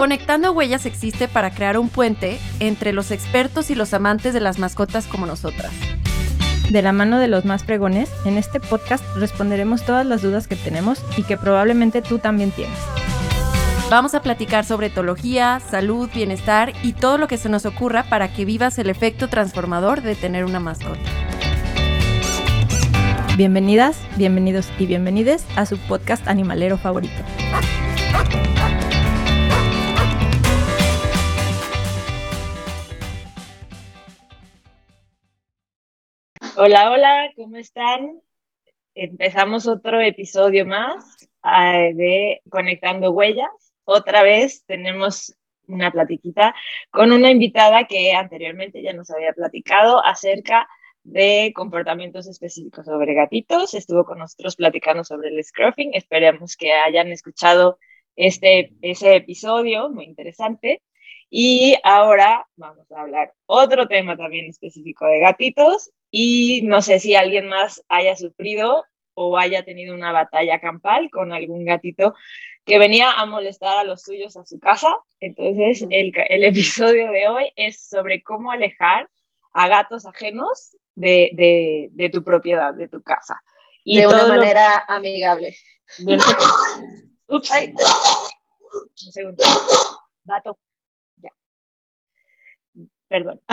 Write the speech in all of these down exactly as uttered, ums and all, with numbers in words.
Conectando Huellas existe para crear un puente entre los expertos y los amantes de las mascotas como nosotras. De la mano de los más fregones, en este podcast responderemos todas las dudas que tenemos y que probablemente tú también tienes. Vamos a platicar sobre etología, salud, bienestar y todo lo que se nos ocurra para que vivas el efecto transformador de tener una mascota. Bienvenidas, bienvenidos y bienvenides a su podcast animalero favorito. Hola, hola, ¿cómo están? Empezamos otro episodio más uh, de Conectando Huellas. Otra vez tenemos una platiquita con una invitada que anteriormente ya nos había platicado acerca de comportamientos específicos sobre gatitos. Estuvo con nosotros platicando sobre el scruffing. Esperemos que hayan escuchado este, ese episodio, muy interesante. Y ahora vamos a hablar otro tema también específico de gatitos. Y no sé si alguien más haya sufrido o haya tenido una batalla campal con algún gatito que venía a molestar a los suyos a su casa. Entonces, el, el episodio de hoy es sobre cómo alejar a gatos ajenos de, de, de tu propiedad, de tu casa. Y de una manera lo... amigable. Bien. Ups. Ay. Un segundo. Gato. Ya. Perdón.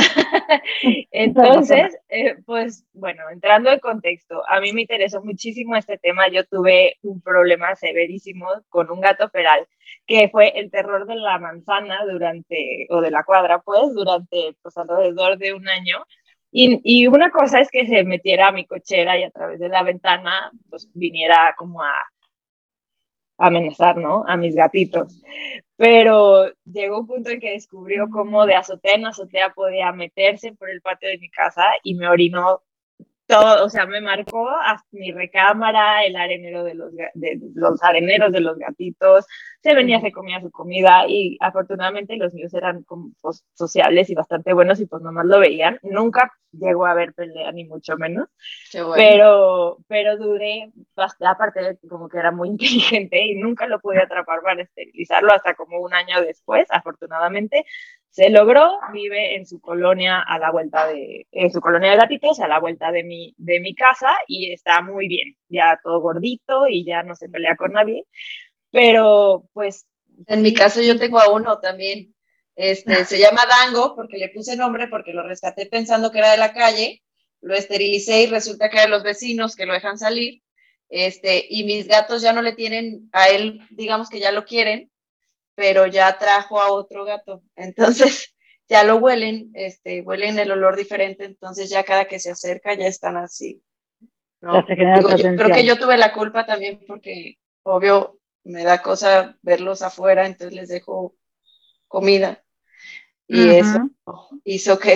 Entonces, eh, pues bueno, entrando en contexto, a mí me interesó muchísimo este tema. Yo tuve un problema severísimo con un gato feral, que fue el terror de la manzana durante, o de la cuadra, pues, durante pues, alrededor de un año. Y, y una cosa es que se metiera a mi cochera y a través de la ventana, pues viniera como a amenazar, ¿no? A mis gatitos. Pero llegó un punto en que descubrió cómo de azotea en azotea podía meterse por el patio de mi casa y me orinó todo, o sea, me marcó hasta mi recámara, el arenero de los, de los areneros de los gatitos, se venía, se comía su comida y afortunadamente los míos eran como, pues, sociables y bastante buenos y pues nomás lo veían. Nunca llegó a haber pelea, ni mucho menos. Qué bueno. Pero, pero duré, bastante, aparte de como que era muy inteligente y nunca lo pude atrapar para esterilizarlo hasta como un año después, afortunadamente. Se logró, vive en su colonia a la vuelta de, en su colonia de gatitos a la vuelta de mi, de mi casa y está muy bien, ya todo gordito y ya no se pelea con nadie, pero pues... En mi caso yo tengo a uno también, este, se llama Dango porque le puse nombre porque lo rescaté pensando que era de la calle, lo esterilicé y resulta que era de los vecinos que lo dejan salir, este, y mis gatos ya no le tienen a él, digamos que ya lo quieren, pero ya trajo a otro gato, entonces ya lo huelen, este, huelen el olor diferente, entonces ya cada que se acerca ya están así, ¿no? Digo, yo, creo que yo tuve la culpa también porque, obvio, me da cosa verlos afuera, entonces les dejo comida, y uh-huh. Eso hizo que,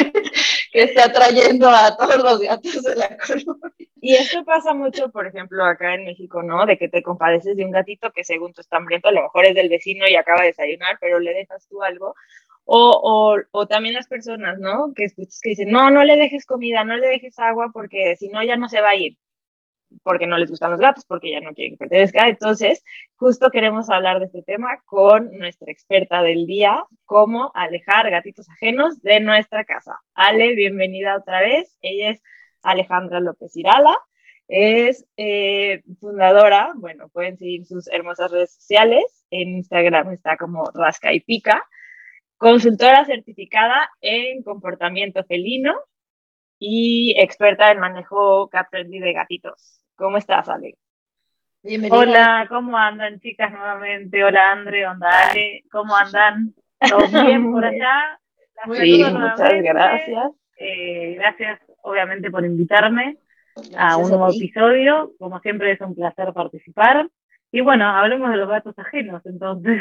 que esté atrayendo a todos los gatos de la colonia. Y esto pasa mucho, por ejemplo, acá en México, ¿no? De que te compadeces de un gatito que según tú está hambriento, a lo mejor es del vecino y acaba de desayunar, pero le dejas tú algo. O, o, o también las personas, ¿no? Que escuchas que dicen, no, no le dejes comida, no le dejes agua, porque si no ya no se va a ir. Porque no les gustan los gatos, porque ya no quieren que pertenezca. Entonces, justo queremos hablar de este tema con nuestra experta del día, cómo alejar gatitos ajenos de nuestra casa. Ale, bienvenida otra vez. Ella es Alejandra López Irala, es eh, fundadora, bueno, pueden seguir sus hermosas redes sociales, en Instagram está como Rasca y Pica, consultora certificada en comportamiento felino y experta en manejo cat-friendly de gatitos. ¿Cómo estás, Ale? Bienvenida. Hola, ¿cómo andan, chicas, nuevamente? Hola, Andre, onda, Ale, ¿cómo andan? ¿Todo bien por allá? Las sí, muchas gracias. Eh, gracias, obviamente, por invitarme gracias a un nuevo a episodio. Como siempre, es un placer participar. Y bueno, hablemos de los gatos ajenos, entonces.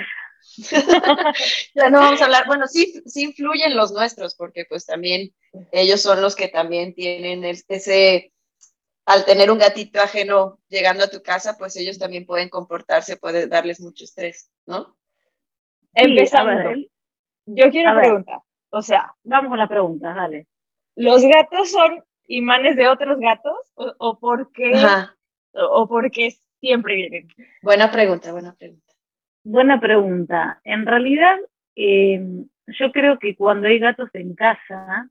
Ya no vamos a hablar, bueno, sí, sí influyen los nuestros, porque pues también ellos son los que también tienen ese, al tener un gatito ajeno llegando a tu casa, pues ellos también pueden comportarse, puede darles mucho estrés, ¿no? Sí, empezando, ver, yo quiero preguntar, o sea, vamos con la pregunta, dale. ¿Los gatos son imanes de otros gatos o, o por qué o, o por qué siempre vienen? Buena pregunta, buena pregunta. Buena pregunta. En realidad, eh, yo creo que cuando hay gatos en casa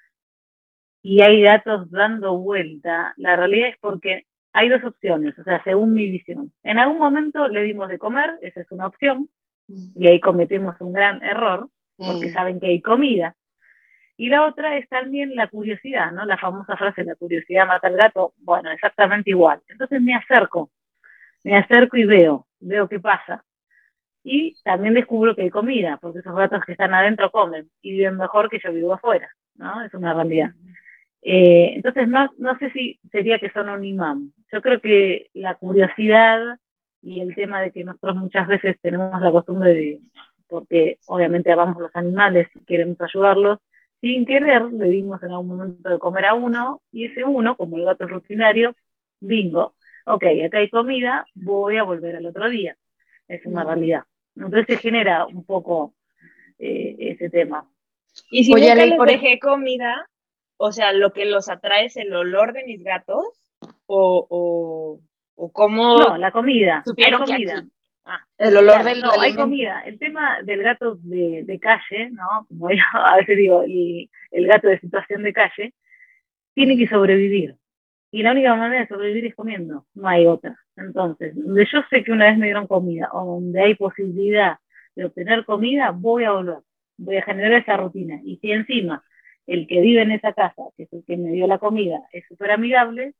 y hay gatos dando vuelta, la realidad es porque hay dos opciones, o sea, según mi visión. En algún momento le dimos de comer, esa es una opción, y ahí cometimos un gran error, porque Mm. saben que hay comida. Y la otra es también la curiosidad, ¿no? La famosa frase, la curiosidad mata al gato. Bueno, exactamente igual. Entonces me acerco, me acerco y veo, veo qué pasa. Y también descubro que hay comida, porque esos gatos que están adentro comen y viven mejor que yo vivo afuera, ¿no? Es una realidad. Eh, entonces no, no sé si sería que son un imán. Yo creo que la curiosidad y el tema de que nosotros muchas veces tenemos la costumbre de, porque obviamente amamos los animales y queremos ayudarlos, sin querer le dimos en algún momento de comer a uno, y ese uno, como el gato es rutinario, bingo, ok, acá hay comida, voy a volver al otro día. Es una realidad. Entonces se genera un poco eh, ese tema. Y si Oye, nunca Ale, les por ej- dejé comida, o sea, lo que los atrae es el olor de mis gatos, o, o, o cómo No, la comida, hay supieron que comida. aquí. Ah, el olor Claro, del no, hay alimento. comida. El tema del gato de, de calle, ¿no? Como yo a veces digo, el, el gato de situación de calle, tiene que sobrevivir. Y la única manera de sobrevivir es comiendo, no hay otra. Entonces, donde yo sé que una vez me dieron comida, o donde hay posibilidad de obtener comida, voy a volver. Voy a generar esa rutina. Y si encima el que vive en esa casa, que es el que me dio la comida, es súper amigable,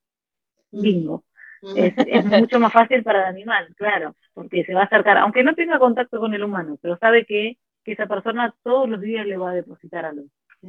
bingo. Es, es mucho más fácil para el animal, claro, porque se va a acercar, aunque no tenga contacto con el humano, pero sabe que, que esa persona todos los días le va a depositar algo.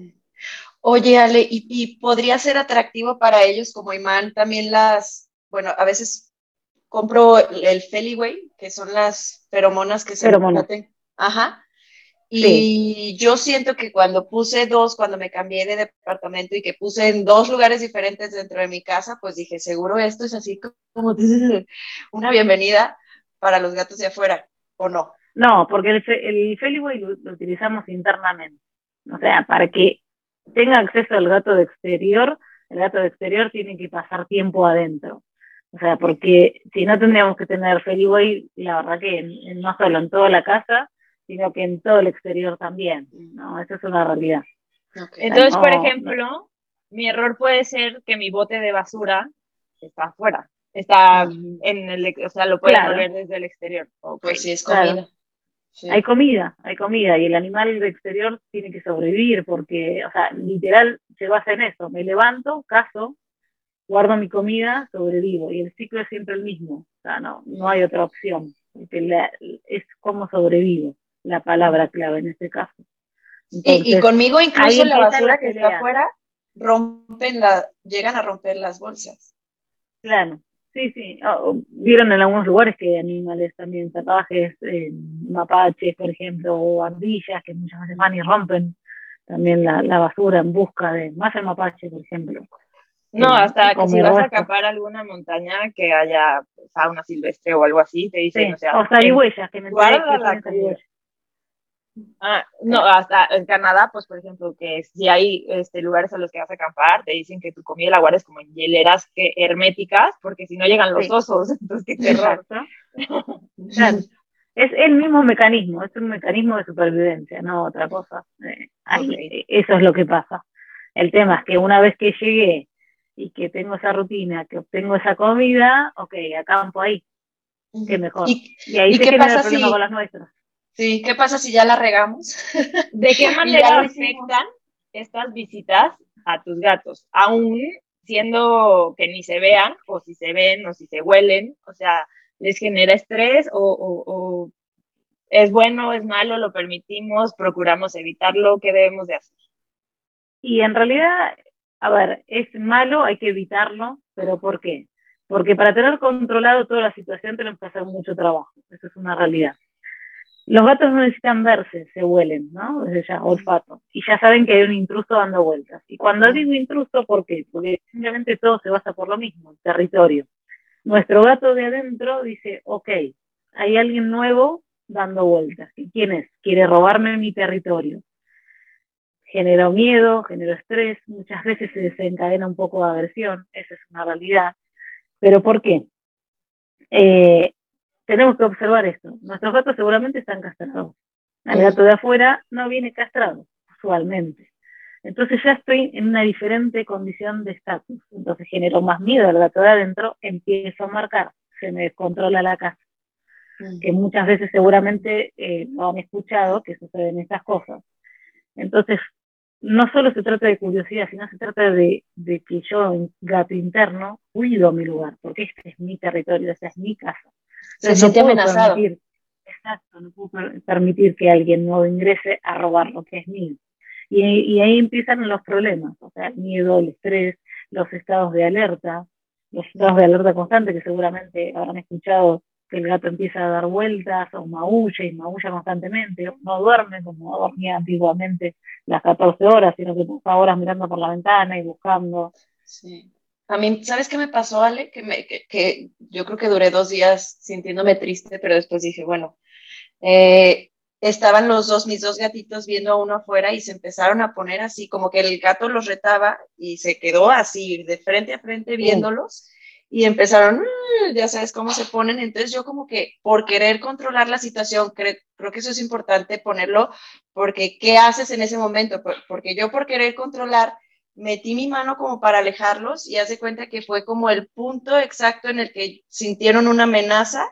Oye, Ale, y, y podría ser atractivo para ellos como imán también las, bueno, a veces compro el, el Feliway, que son las feromonas que se Pero bueno, meten. Ajá. sí, Y yo siento que cuando puse dos, cuando me cambié de departamento y que puse en dos lugares diferentes dentro de mi casa, pues dije, seguro esto es así como una bienvenida para los gatos de afuera, ¿o no? no, porque el, fe- el Feliway lo, lo utilizamos internamente, o sea, para que tenga acceso al gato de exterior, el gato de exterior tiene que pasar tiempo adentro. O sea, porque si no tendríamos que tener Feliway, la verdad que en- en- no solo en toda la casa, sino que en todo el exterior también, ¿no? Esa es una realidad. Okay. O sea, entonces, por no, no, ejemplo, mi error puede ser que mi bote de basura está afuera, está Mm, en el, o sea, lo pueden claro, oler desde el exterior. Ok. pues sí, es claro. comida. Hay Sí. comida, hay comida, y el animal de exterior tiene que sobrevivir, porque, o sea, literal se basa en eso. Me levanto, cazo, guardo mi comida, sobrevivo, y el ciclo es siempre el mismo. O sea, no, no hay otra opción, porque la, es como sobrevivo, la palabra clave en este caso. Y, y Entonces, conmigo ahí incluso la empiezan basura las que está peleas, afuera rompen la, llegan a romper las bolsas. claro. Sí, sí. Oh, vieron en algunos lugares que hay animales también salvajes, eh, mapaches, por ejemplo, o ardillas, que muchas veces van y rompen también la, la basura en busca de, más el mapache, por ejemplo, No, eh, que hasta que si come vas a restos. acampar alguna montaña que haya fauna silvestre o algo así, te dicen, o Sí, sea, o en, zarigüeyas, que me enteré guarda que la ponen comida. zarigüeyas. Ah, no, Eh, hasta en Canadá, pues por ejemplo, que si hay este, lugares a los que vas a acampar, te dicen que tu comida la guardes como en hieleras que, herméticas, porque si no llegan los sí, osos, entonces qué terror. exacto. Claro. Es el mismo mecanismo, es un mecanismo de supervivencia, no otra cosa. Eh, Ok. ahí, eh, eso es lo que pasa. El tema es que una vez que llegué y que tengo esa rutina, que obtengo esa comida, ok, acampo ahí, qué mejor. ¿Y, Y ahí y se qué genera el pasa problema con si, las nuestras. sí, qué pasa si ya la regamos? ¿De qué Y ya manera lo hicimos. afectan estas visitas a tus gatos? Aún siendo que ni se vean, o si se ven, o si se huelen, o sea, ¿les genera estrés o, o, o es bueno, es malo, lo permitimos, procuramos evitarlo? ¿Qué debemos de hacer? Y en realidad, a ver, es malo, hay que evitarlo, pero ¿por qué? Porque para tener controlado toda la situación tenemos que hacer mucho trabajo, eso es una realidad. Los gatos no necesitan verse, se huelen, ¿no? Desde ya, olfato. Y ya saben que hay un intruso dando vueltas. Y cuando digo intruso, ¿por qué? Porque simplemente todo se basa por lo mismo, el territorio. Nuestro gato de adentro dice, ok, hay alguien nuevo dando vueltas. ¿Y quién es? Quiere robarme mi territorio. Generó miedo, generó estrés, muchas veces se desencadena un poco de aversión, esa es una realidad. ¿Pero por qué? Eh, tenemos que observar esto. Nuestros gatos seguramente están castrados. El gato de afuera no viene castrado, usualmente. Entonces ya estoy en una diferente condición de estatus. Entonces genero más miedo al gato de adentro, empiezo a marcar, se me descontrola la casa. Que muchas veces seguramente eh, lo han escuchado, que suceden estas cosas. Entonces, no solo se trata de curiosidad, sino se trata de, de que yo, gato interno, cuido mi lugar, porque este es mi territorio, esta es mi casa. Se Entonces, siente no puedo amenazado. permitir, exacto, no puedo per- permitir que alguien nuevo ingrese a robar lo que es mío. Y, y ahí empiezan los problemas, o sea, el miedo, el estrés, los estados de alerta, los estados de alerta constante que seguramente habrán escuchado, que el gato empieza a dar vueltas o maulla y maulla constantemente, o no duerme como dormía antiguamente las catorce horas, sino que pasa horas mirando por la ventana y buscando. Sí. A mí, ¿sabes qué me pasó, Ale? Que, me, que, que yo creo que duré dos días sintiéndome triste, pero después dije, bueno, eh, estaban los dos, mis dos gatitos viendo a uno afuera y se empezaron a poner así, como que el gato los retaba y se quedó así, de frente a frente viéndolos y empezaron, "Mm", ya sabes cómo se ponen. Entonces yo como que por querer controlar la situación, cre creo que eso es importante ponerlo, porque ¿qué haces en ese momento? Por- Porque yo por querer controlar metí mi mano como para alejarlos y haz de cuenta que fue como el punto exacto en el que sintieron una amenaza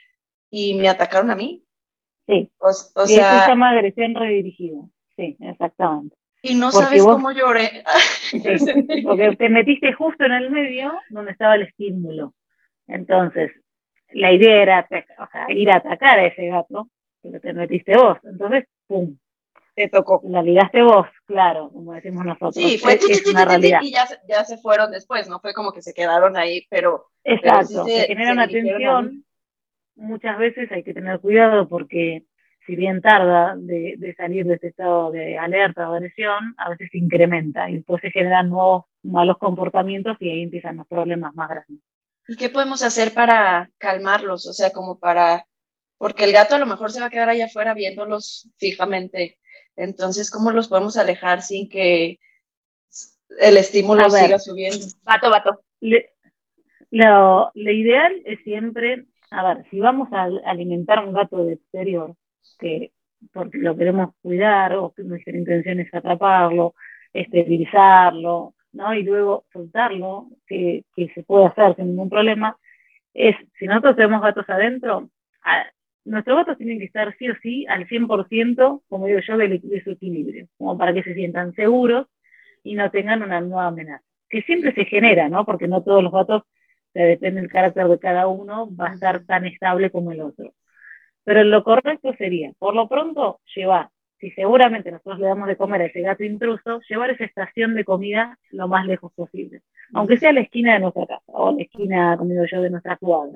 y me atacaron a mí. Sí, O, o y eso se sea, llama agresión redirigida. Sí, exactamente. y no Porque sabes vos, cómo lloré. sí, porque te metiste justo en el medio donde estaba el estímulo. Entonces, la idea era o sea, ir a atacar a ese gato, pero te metiste vos. Entonces, ¡pum! Te tocó. La ligaste vos, claro, como decimos nosotros. Sí, fue Es, ti, ti, es ti, una ti, ti, ti, realidad. y ya, se- ya se fueron después, no fue como que se quedaron ahí, pero, pero sí Exacto, se se, genera se una dirigieron a mí. tensión. Muchas veces hay que tener cuidado porque si bien tarda de, de salir de este estado de alerta o agresión, a veces se incrementa y después se generan nuevos malos comportamientos y ahí empiezan los problemas más grandes. ¿Y qué podemos hacer para calmarlos? O sea, como para, porque el gato a lo mejor se va a quedar allá afuera viéndolos fijamente. Entonces, ¿cómo los podemos alejar sin que el estímulo A siga ver, subiendo? Vato, vato. le, lo, lo ideal es siempre, a ver, si vamos a alimentar un gato de exterior, que porque lo queremos cuidar o que nuestra intención es atraparlo, esterilizarlo, ¿no? Y luego soltarlo, que, que se puede hacer sin ningún problema, es, si nosotros tenemos gatos adentro, a, nuestros gatos tienen que estar sí o sí al cien por ciento, como digo yo, de, de su equilibrio, como para que se sientan seguros y no tengan una nueva amenaza. Que siempre se genera, ¿no? Porque no todos los gatos, o sea, depende del carácter de cada uno, va a estar tan estable como el otro. Pero lo correcto sería, por lo pronto, llevar, si seguramente nosotros le damos de comer a ese gato intruso, llevar esa estación de comida lo más lejos posible. Aunque sea a la esquina de nuestra casa, o a la esquina, como digo yo, de nuestra cuadra.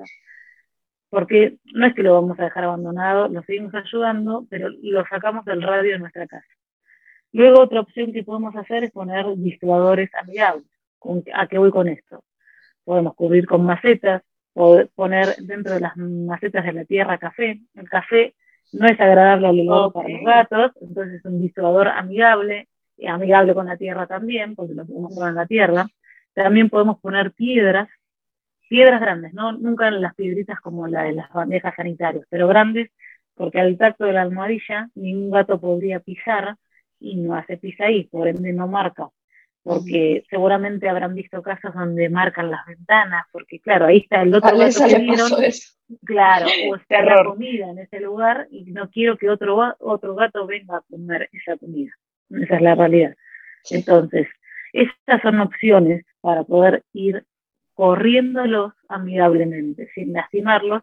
Porque no es que lo vamos a dejar abandonado, lo seguimos ayudando, pero lo sacamos del radio de nuestra casa. Luego otra opción que podemos hacer es poner disuadores amigables. ¿A qué voy con esto? Podemos cubrir con macetas, o poner dentro de las macetas de la tierra café. El café no es agradable al olor Okay. para los gatos, entonces es un disuador amigable, y amigable con la tierra también, porque lo podemos poner en la tierra. También podemos poner piedras, piedras grandes, ¿no? Nunca las piedritas como la de las bandejas sanitarias, pero grandes, porque al tacto de la almohadilla ningún gato podría pisar y no hace pis ahí, por ende no marca, porque uh-huh. seguramente habrán visto casos donde marcan las ventanas, porque claro, ahí está el otro gato que vieron, claro, o está la comida en ese lugar y no quiero que otro, otro gato venga a comer esa comida. Esa es la realidad. Entonces, estas son opciones para poder ir corriéndolos amigablemente, sin lastimarlos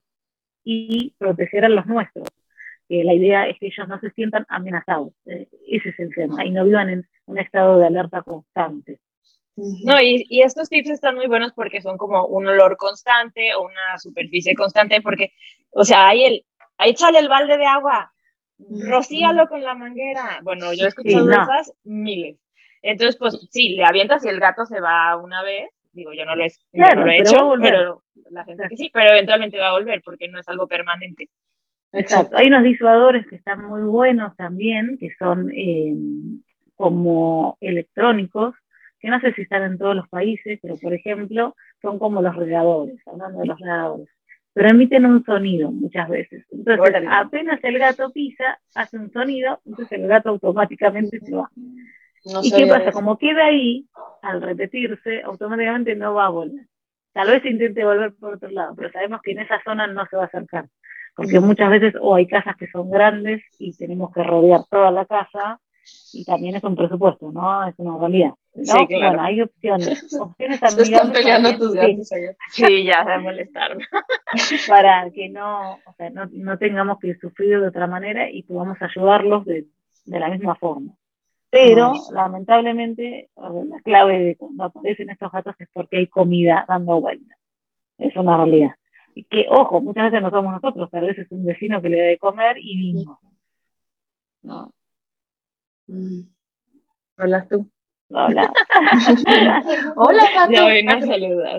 y proteger a los nuestros. Eh, la idea es que ellos no se sientan amenazados. Eh, ese es el tema. Y no vivan en un estado de alerta constante. No, y, y estos tips están muy buenos porque son como un olor constante o una superficie constante, porque, o sea, hay el, ahí échale el balde de agua, rocíalo con la manguera. Bueno, yo he escuchado sí, no. esas miles. Entonces, pues sí, le avientas y el gato se va una vez. Digo, yo no lo he, claro, no lo he pero hecho, pero la gente que sí, pero eventualmente va a volver porque no es algo permanente. Exacto. Hay unos disuadores que están muy buenos también, que son eh, como electrónicos, que no sé si están en todos los países, pero por ejemplo, son como los regadores, hablando de los regadores. pero emiten un sonido muchas veces. Entonces, Órale. apenas el gato pisa, hace un sonido, entonces el gato automáticamente se va. No ¿Y qué sabía pasa? eso. Como queda ahí, al repetirse, automáticamente no va a volver. Tal vez intente volver por otro lado, pero sabemos que en esa zona no se va a acercar. Porque Ujú. muchas veces o hay casas que son grandes y tenemos que rodear toda la casa, y también es un presupuesto, ¿no? Es una realidad. ¿No? Sí, claro. Bueno, hay opciones. Opciones Se están admirables para peleando que, tus sí, gatos allá. Sí, ya se molestaron. para que no, o sea, no, no tengamos que sufrir de otra manera y podamos ayudarlos de, de la misma forma. Pero, Ay, lamentablemente, eh, la clave de cuando aparecen estos gatos es porque hay comida dando vuelta. Es una realidad. Y que, ojo, muchas veces no somos nosotros, tal vez es un vecino que le da de comer y bingo. ¿No? mm. Hola tú. Hola. Hola, Ya gato. vine a saludar.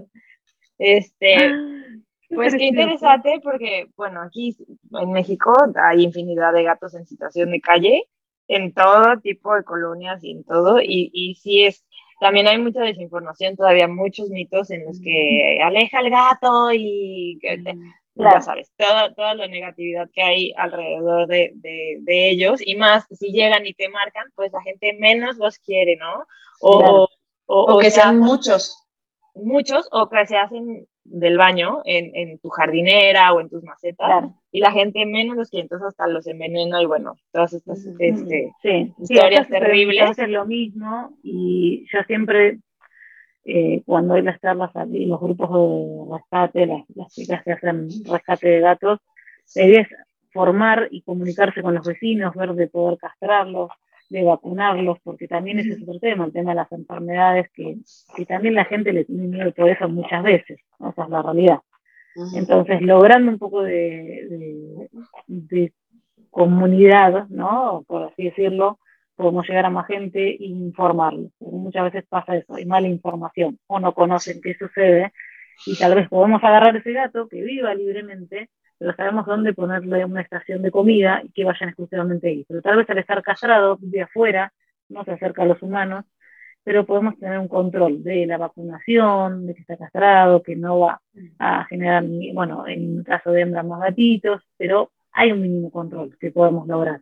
Este, Qué pues qué precioso. interesante porque, bueno, aquí en México hay infinidad de gatos en situación de calle, en todo tipo de colonias y en todo, y, y sí es, también hay mucha desinformación, todavía muchos mitos en los que aleja al gato y que te- ya Claro, sabes, toda, toda la negatividad que hay alrededor de, de, de ellos, y más si llegan y te marcan, pues la gente menos los quiere, ¿no? O, claro, o, o, O o que se sean hacen muchos. muchos o que se hacen del baño en, en tu jardinera o en tus macetas claro. y la gente menos los quiere, entonces hasta los envenena y bueno, todas estas Ujú. este, Sí, sí, acá historias sucede muchas terribles. veces lo mismo y yo siempre, eh, cuando hay las charlas y los grupos de rescate, las, las chicas que hacen rescate de gatos, la idea es formar y comunicarse con los vecinos, ver de poder castrarlos, de vacunarlos, porque también ese es otro tema, el tema de las enfermedades, que, que también la gente le tiene miedo por eso muchas veces, ¿no? Esa es la realidad. Ujú. Entonces, logrando un poco de, de, de comunidad, ¿no? Por así decirlo, podemos llegar a más gente e informarlos. Muchas veces pasa eso, hay mala información, o no conocen qué sucede, y tal vez podemos agarrar ese gato que viva libremente, pero sabemos dónde ponerle una estación de comida y que vayan exclusivamente ahí. Pero tal vez al estar castrado, de afuera, no se acerca a los humanos, pero podemos tener un control de la vacunación, de que está castrado, que no va a generar, ni- bueno, en caso de hembras más gatitos, pero hay un mínimo control que podemos lograr.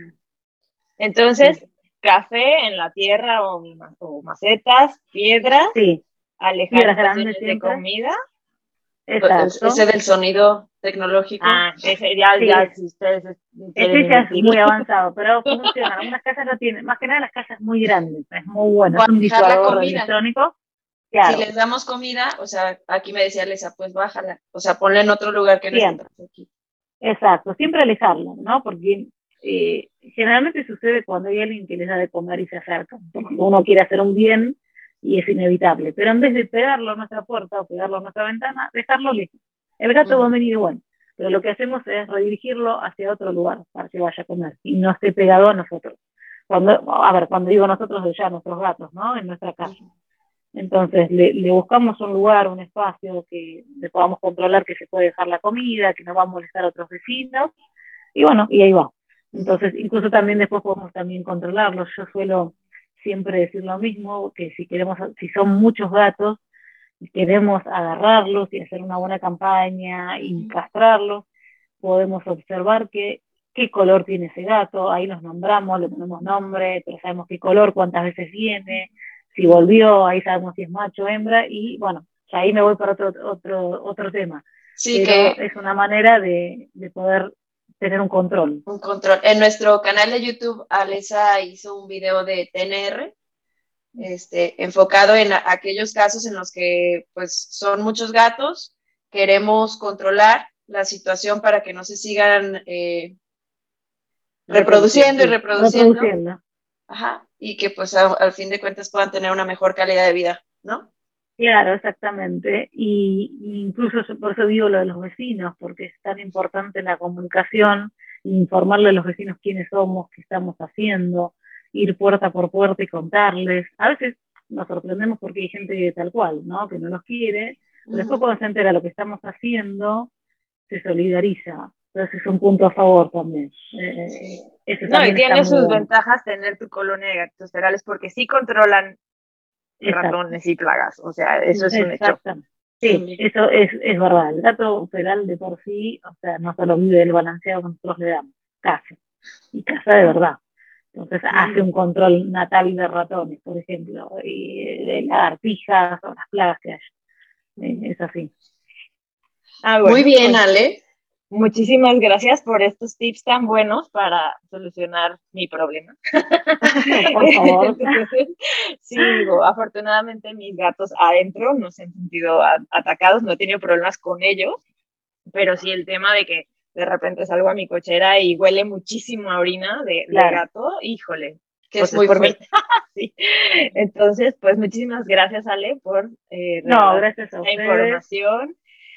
Entonces, café en la tierra o, ma- o macetas, piedras, Sí, alejar piedras grandes estaciones de siempre, comida. El- ese exacto. del sonido tecnológico. Ah, ese ya, Sí, ya es- si ustedes quieren ese ya es invertirlo. muy avanzado, pero funciona. Algunas casas lo tienen, más que nada las casas muy grandes, es muy bueno, O es un alejar la disuador comida. electrónico, Si claro, les damos comida, o sea, aquí me decía Lesa, pues bájala. O sea, ponla en otro lugar que no esté siempre. tan aquí. Exacto, siempre alejarlo, ¿no? Porque eh, generalmente sucede cuando hay alguien que les da de comer y se acerca. Porque uno quiere hacer un bien y es inevitable. Pero en vez de pegarlo a nuestra puerta o pegarlo a nuestra ventana, dejarlo lejos. El gato va a venir igual. Pero lo que hacemos es redirigirlo hacia otro lugar para que vaya a comer y no esté pegado a nosotros. Cuando, a ver, cuando digo nosotros, ya nuestros gatos, ¿no? En nuestra casa. Entonces le, le buscamos un lugar, un espacio que le podamos controlar que se puede dejar la comida, que no va a molestar a otros vecinos, y bueno, y ahí va. Entonces, incluso también después podemos también controlarlos. Yo suelo siempre decir lo mismo, que si queremos, si son muchos gatos, y queremos agarrarlos y hacer una buena campaña y castrarlos, podemos observar que, qué color tiene ese gato, ahí los nombramos, le ponemos nombre, pero sabemos qué color, cuántas veces viene, si volvió, ahí sabemos si es macho o hembra, y bueno, ya ahí me voy para otro, otro, otro tema. Sí, Pero que es una manera de, de poder tener un control. un control. En nuestro canal de YouTube, Alesa hizo un video de T N R, este, enfocado en a- aquellos casos en los que pues son muchos gatos, queremos controlar la situación para que no se sigan eh, reproduciendo y Reproduciendo. reproduciendo, Reproduciendo. ajá, y que pues a- al fin de cuentas puedan tener una mejor calidad de vida, ¿no? Claro, exactamente. Y, y incluso eso- por eso digo lo de los vecinos, porque es tan importante la comunicación, informarle a los vecinos quiénes somos, qué estamos haciendo, ir puerta por puerta y contarles. A veces nos sorprendemos porque hay gente tal cual, ¿no? Que no los quiere, pero después Ujú. cuando se entera lo que estamos haciendo, se solidariza. Entonces es un punto a favor también. Eh, eso No, y también está tiene muy sus bueno. ventajas tener tu colonia de gatitos ferales porque sí controlan Exacto, ratones y plagas, o sea, eso es un hecho. exactamente. Sí, eso es, es verdad. El gato feral de por sí, o sea, no solo vive el balanceado que nosotros le damos, caza, y caza de verdad. Entonces Sí. hace un control natal de ratones, por ejemplo, y de lagartijas o las plagas que hay. Eh, es así. Ah, bueno, Muy bien, pues, Ale. muchísimas gracias por estos tips tan buenos para solucionar mi problema. Por favor. Entonces, sí, digo, afortunadamente mis gatos adentro no se han sentido a- atacados, no he tenido problemas con ellos, pero sí el tema de que de repente salgo a mi cochera y huele muchísimo a orina de, de Claro. gato, híjole, Que pues es muy por mí. fuerte. Sí. Entonces, pues muchísimas gracias, Ale, por eh, No, regalar gracias a esta ustedes. información.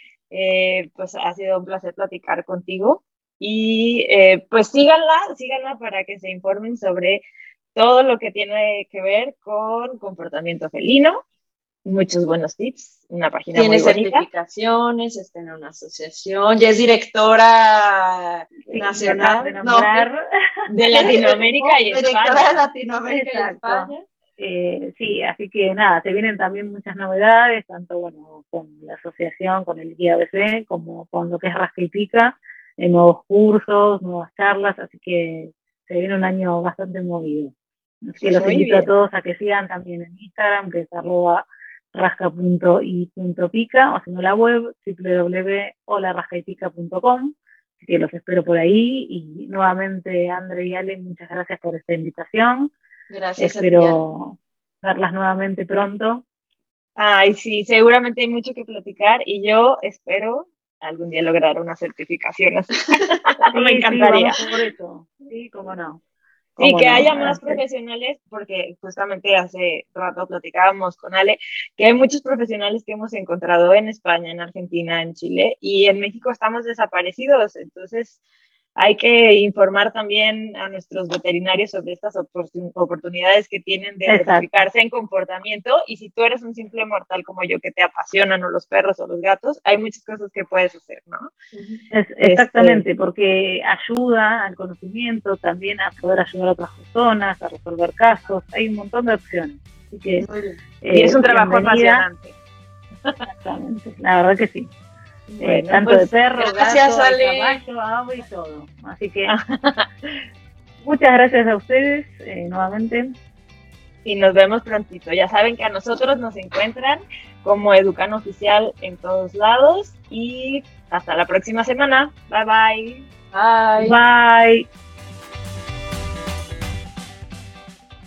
Eh, pues ha sido un placer platicar contigo y eh, pues síganla, síganla para que se informen sobre todo lo que tiene que ver con comportamiento felino. Muchos buenos tips, una página Tiene muy bonita. certificaciones, está en una asociación, ya es directora Sí, nacional, de no, nombrar. De Latinoamérica y directora España. de Latinoamérica Exacto. y España. Eh, sí, así que nada, se vienen también muchas novedades, tanto bueno con la asociación, con el guía A B C, como con lo que es Rasca y Pica, eh, nuevos cursos, nuevas charlas, así que se viene un año bastante movido. Así que los Muy invito a bien. todos a que sigan también en Instagram, que es arroba rasca punto y punto pica, o si no la web, doble u doble u doble u punto hola rasca y pica punto com. Así que los espero por ahí. Y nuevamente, André y Ale, muchas gracias por esta invitación. Gracias Espero verlas nuevamente pronto. Ay, sí, seguramente hay mucho que platicar y yo espero algún día lograr una certificación así. Me encantaría. Sí, vamos por eso. Sí, cómo no. Sí, ¿Cómo que no? haya más Este, profesionales, porque justamente hace rato platicábamos con Ale, que hay muchos profesionales que hemos encontrado en España, en Argentina, en Chile, y en México estamos desaparecidos. Entonces, hay que informar también a nuestros veterinarios sobre estas oportun- oportunidades que tienen de Exacto. certificarse en comportamiento. Y si tú eres un simple mortal como yo, que te apasionan o los perros o los gatos, hay muchas cosas que puedes hacer, ¿no? Es, exactamente, este... porque ayuda al conocimiento, también a poder ayudar a otras personas, a resolver casos. Hay un montón de opciones. Así que, eh, y es un trabajo apasionante. Exactamente, la verdad que sí. Bueno, eh, tanto pues, de perro, gracias, gato, Ale. caballo, agua y todo. Así que muchas gracias a ustedes eh, nuevamente. Y nos vemos prontito. Ya saben que a nosotros nos encuentran como Educan Oficial en todos lados. Y hasta la próxima semana. Bye bye. Bye. Bye.